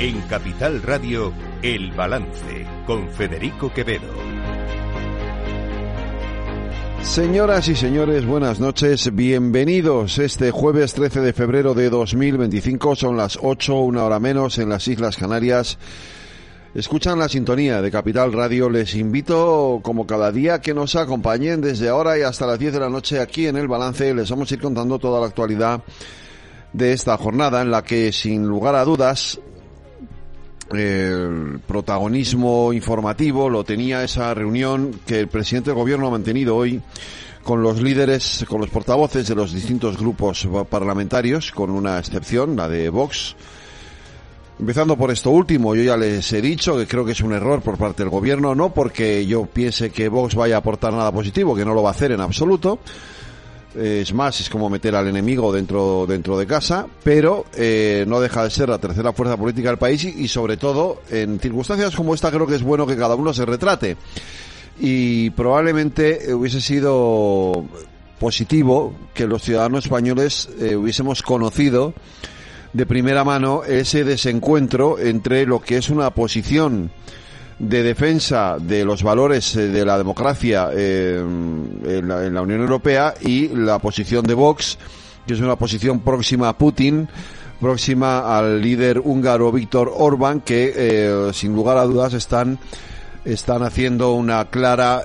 En Capital Radio, El Balance, con Federico Quevedo. Señoras y señores, buenas noches, bienvenidos. Este jueves 13 de febrero de 2025, son las 8, una hora menos en las Islas Canarias. Escuchan la sintonía de Capital Radio. Les invito, como cada día, que nos acompañen desde ahora y hasta las 10 de la noche aquí en El Balance. Les vamos a ir contando toda la actualidad de esta jornada, en la que, sin lugar a dudas, el protagonismo informativo lo tenía esa reunión que el presidente del gobierno ha mantenido hoy con los líderes, con los portavoces de los distintos grupos parlamentarios, con una excepción, la de Vox. Empezando por esto último, yo ya les he dicho que creo que es un error por parte del gobierno, no porque yo piense que Vox vaya a aportar nada positivo, que no lo va a hacer en absoluto. Es más, es como meter al enemigo dentro de casa, pero no deja de ser la tercera fuerza política del país y sobre todo en circunstancias como esta creo que es bueno que cada uno se retrate. Y probablemente hubiese sido positivo que los ciudadanos españoles hubiésemos conocido de primera mano ese desencuentro entre lo que es una posición de defensa de los valores de la democracia en la Unión Europea y la posición de Vox, que es una posición próxima a Putin, próxima al líder húngaro Viktor Orbán, que sin lugar a dudas están haciendo una clara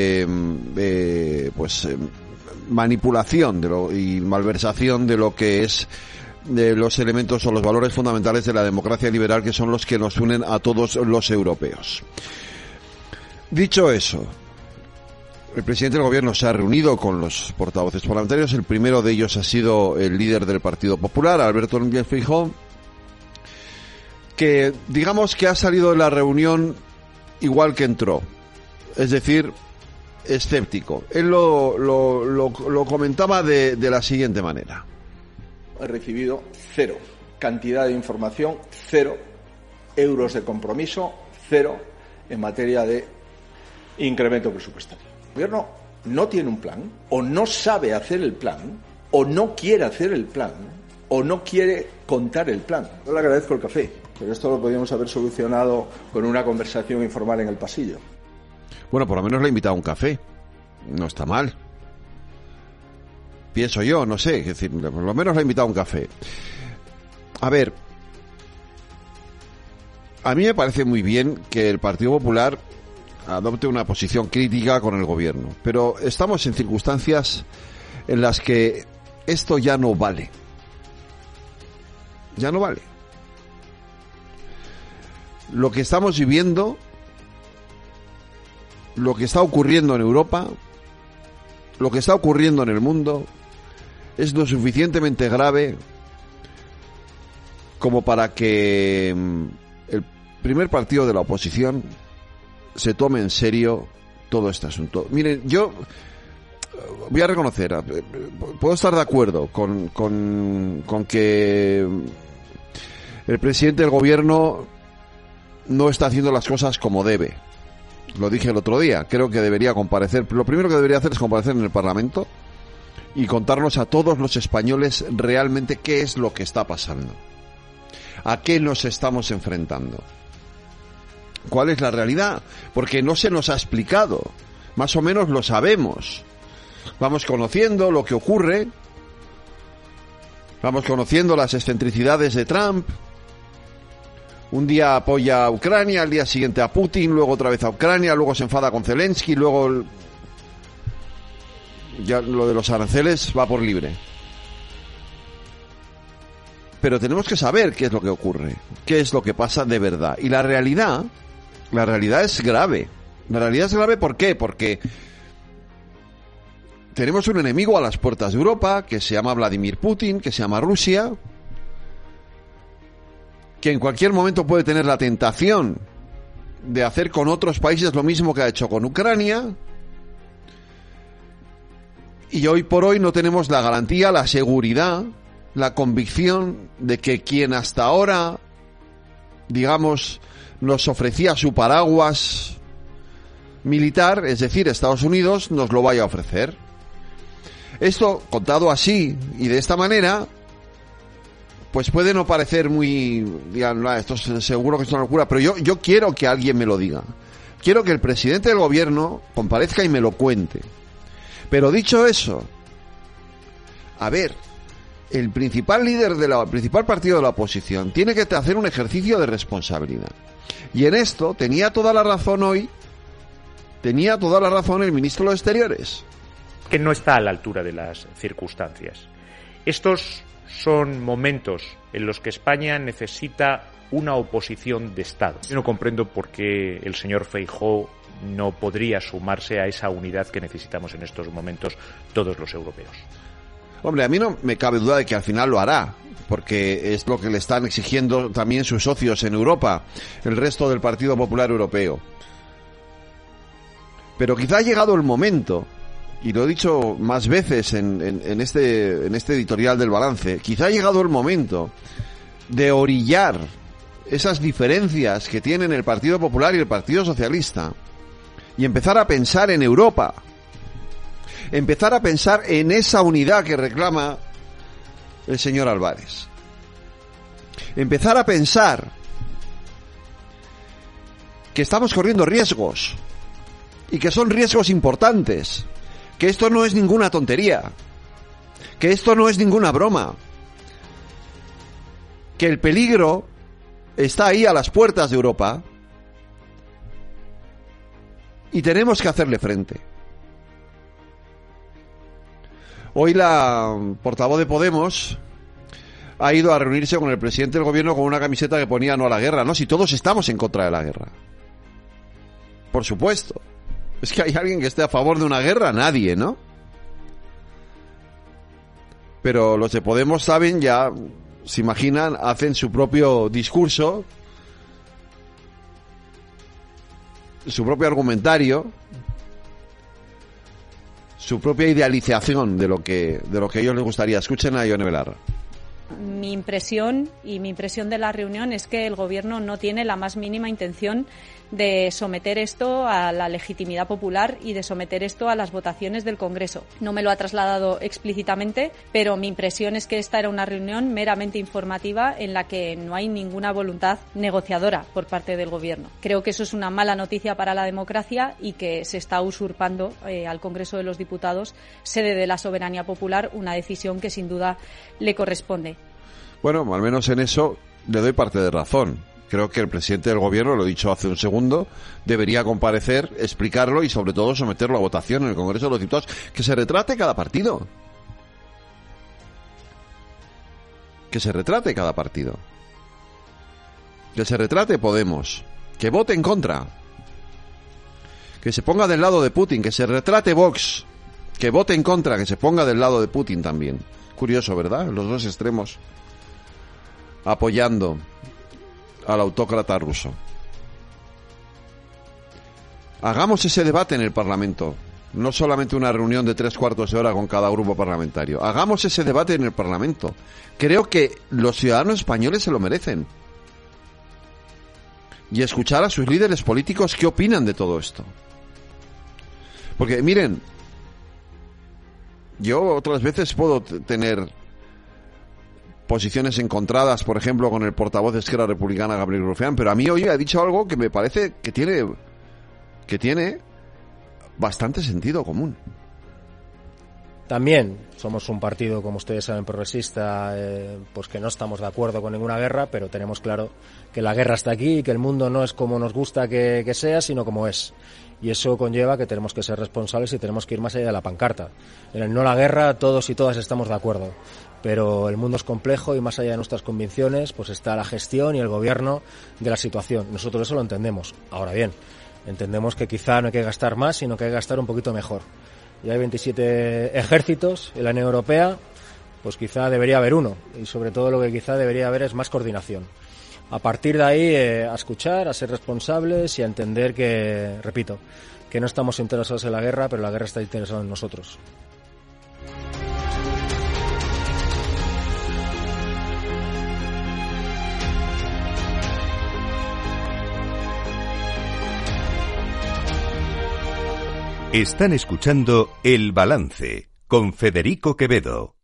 manipulación y malversación de lo que es de los elementos o los valores fundamentales de la democracia liberal, que son los que nos unen a todos los europeos. Dicho eso, el presidente del gobierno se ha reunido con los portavoces parlamentarios. El primero de ellos ha sido el líder del Partido Popular, Alberto Núñez Feijóo, que digamos que ha salido de la reunión igual que entró, es decir, escéptico. Él lo comentaba de la siguiente manera: he recibido cero, cantidad de información cero, euros de compromiso cero en materia de incremento presupuestario. El gobierno no tiene un plan, o no sabe hacer el plan, o no quiere hacer el plan, o no quiere contar el plan. Yo le agradezco el café, pero esto lo podríamos haber solucionado con una conversación informal en el pasillo. Bueno, por lo menos le he invitado a un café, no está mal. Pienso yo, no sé, es decir, por lo menos le he invitado a un café. A ver, a mí me parece muy bien que el Partido Popular adopte una posición crítica con el gobierno, pero estamos en circunstancias en las que esto ya no vale. Ya no vale. Lo que estamos viviendo, lo que está ocurriendo en Europa, lo que está ocurriendo en el mundo, es lo suficientemente grave como para que el primer partido de la oposición se tome en serio todo este asunto. Miren, yo voy a reconocer, puedo estar de acuerdo con que el presidente del gobierno no está haciendo las cosas como debe. Lo dije el otro día, creo que debería comparecer. Lo primero que debería hacer es comparecer en el Parlamento y contarnos a todos los españoles realmente qué es lo que está pasando, a qué nos estamos enfrentando, cuál es la realidad, porque no se nos ha explicado, más o menos lo sabemos, vamos conociendo lo que ocurre, vamos conociendo las excentricidades de Trump. Un día apoya a Ucrania, al día siguiente a Putin, luego otra vez a Ucrania, luego se enfada con Zelensky, luego ya lo de los aranceles va por libre. Pero tenemos que saber qué es lo que ocurre, qué es lo que pasa de verdad. Y la realidad es grave. La realidad es grave, ¿por qué? Porque tenemos un enemigo a las puertas de Europa, que se llama Vladimir Putin, que se llama Rusia, que en cualquier momento puede tener la tentación de hacer con otros países lo mismo que ha hecho con Ucrania. Y hoy por hoy no tenemos la garantía, la seguridad, la convicción de que quien hasta ahora, digamos, nos ofrecía su paraguas militar, es decir, Estados Unidos, nos lo vaya a ofrecer. Esto, contado así y de esta manera, pues puede no parecer muy, digan, esto es, seguro que es una locura, pero yo quiero que alguien me lo diga. Quiero que el presidente del gobierno comparezca y me lo cuente. Pero dicho eso, a ver, el principal líder el principal partido de la oposición tiene que hacer un ejercicio de responsabilidad. Y en esto tenía toda la razón el ministro de los Exteriores. Que no está a la altura de las circunstancias. Estos son momentos en los que España necesita una oposición de Estado. Yo no comprendo por qué el señor Feijóo no podría sumarse a esa unidad que necesitamos en estos momentos todos los europeos. Hombre, a mí no me cabe duda de que al final lo hará, porque es lo que le están exigiendo también sus socios en Europa, el resto del Partido Popular Europeo. Pero quizá ha llegado el momento, y lo he dicho más veces en este editorial del balance, quizá ha llegado el momento de orillar esas diferencias que tienen el Partido Popular y el Partido Socialista y empezar a pensar en Europa, empezar a pensar en esa unidad que reclama el señor Álvarez, empezar a pensar que estamos corriendo riesgos y que son riesgos importantes, que esto no es ninguna tontería, que esto no es ninguna broma, que el peligro está ahí a las puertas de Europa y tenemos que hacerle frente. Hoy la portavoz de Podemos ha ido a reunirse con el presidente del gobierno con una camiseta que ponía no a la guerra. No, si todos estamos en contra de la guerra. Por supuesto. ¿Es que hay alguien que esté a favor de una guerra? Nadie, ¿no? Pero los de Podemos saben, ya se imaginan, hacen su propio discurso, su propio argumentario, su propia idealización de lo que a ellos les gustaría. Escuchen a Ione Belarra. Mi impresión de la reunión es que el Gobierno no tiene la más mínima intención de someter esto a la legitimidad popular y de someter esto a las votaciones del Congreso. No me lo ha trasladado explícitamente, pero mi impresión es que esta era una reunión meramente informativa en la que no hay ninguna voluntad negociadora por parte del Gobierno. Creo que eso es una mala noticia para la democracia y que se está usurpando al Congreso de los Diputados, sede de la soberanía popular, una decisión que sin duda le corresponde. Bueno, al menos en eso le doy parte de razón. Creo que el presidente del gobierno, lo he dicho hace un segundo, debería comparecer, explicarlo y sobre todo someterlo a votación en el Congreso de los Diputados. Que se retrate cada partido. Que se retrate cada partido. Que se retrate Podemos. Que vote en contra. Que se ponga del lado de Putin. Que se retrate Vox. Que vote en contra. Que se ponga del lado de Putin también. Curioso, ¿verdad? Los dos extremos apoyando al autócrata ruso. Hagamos ese debate en el Parlamento, no solamente una reunión de 3/4 de hora con cada grupo parlamentario. Hagamos ese debate en el Parlamento. Creo que los ciudadanos españoles se lo merecen. Y escuchar a sus líderes políticos qué opinan de todo esto. Porque miren, yo otras veces puedo tener posiciones encontradas, por ejemplo, con el portavoz de Esquerra Republicana, Gabriel Rufián, pero a mí hoy ha dicho algo que me parece que tiene bastante sentido común. También somos un partido, como ustedes saben, progresista, pues que no estamos de acuerdo con ninguna guerra, pero tenemos claro que la guerra está aquí y que el mundo no es como nos gusta que sea, sino como es. Y eso conlleva que tenemos que ser responsables y tenemos que ir más allá de la pancarta. En el no a la guerra todos y todas estamos de acuerdo, pero el mundo es complejo y más allá de nuestras convicciones pues está la gestión y el gobierno de la situación. Nosotros eso lo entendemos. Ahora bien, entendemos que quizá no hay que gastar más, sino que hay que gastar un poquito mejor. Y hay 27 ejércitos en la Unión Europea, pues quizá debería haber uno, y sobre todo lo que quizá debería haber es más coordinación. A partir de ahí, a escuchar, a ser responsables y a entender que, repito, que no estamos interesados en la guerra, pero la guerra está interesada en nosotros. Están escuchando El Balance con Federico Quevedo.